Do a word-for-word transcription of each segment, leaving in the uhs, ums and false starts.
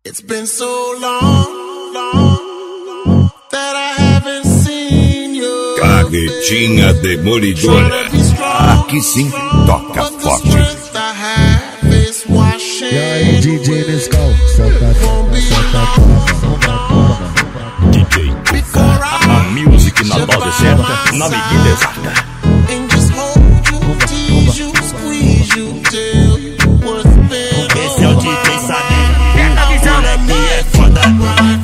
It's been so long, long that I haven't seen you. Caguetinha demolidora. Aqui sim toca forte. E aí, D J Nescau, solta, solta, solta. D J Cuca, a music na dose certa, na medida exata. Esse é o D J Sané, a visão aqui é foda.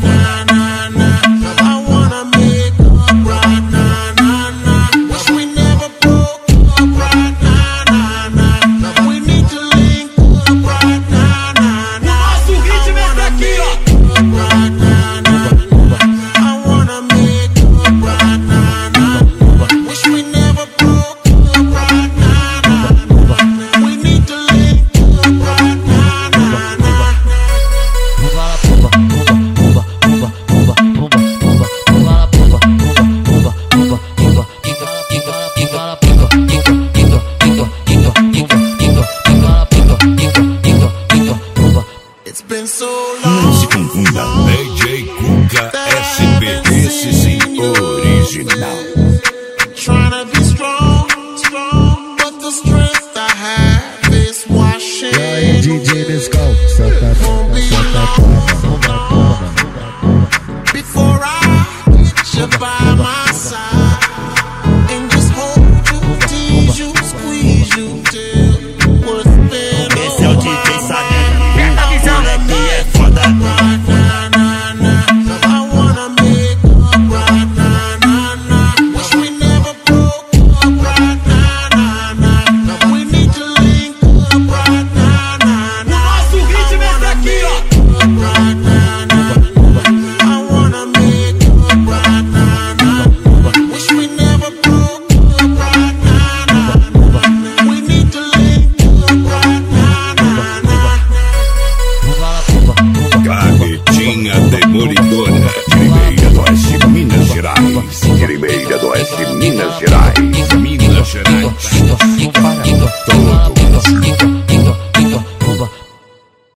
Não se confunda, D J Cuca S P, esse sim original. E aí, D J Nescau, solta, solta, solta. Before I get you by my side and just hold you, tease you, squeeze you till what's been. Esse é o D J Sané, a visão aqui é foda. Caguetinha demolidora, de Limeira do Oeste, Minas Gerais. De Limeira do Oeste, Minas Gerais. Minas Gerais. Para todos.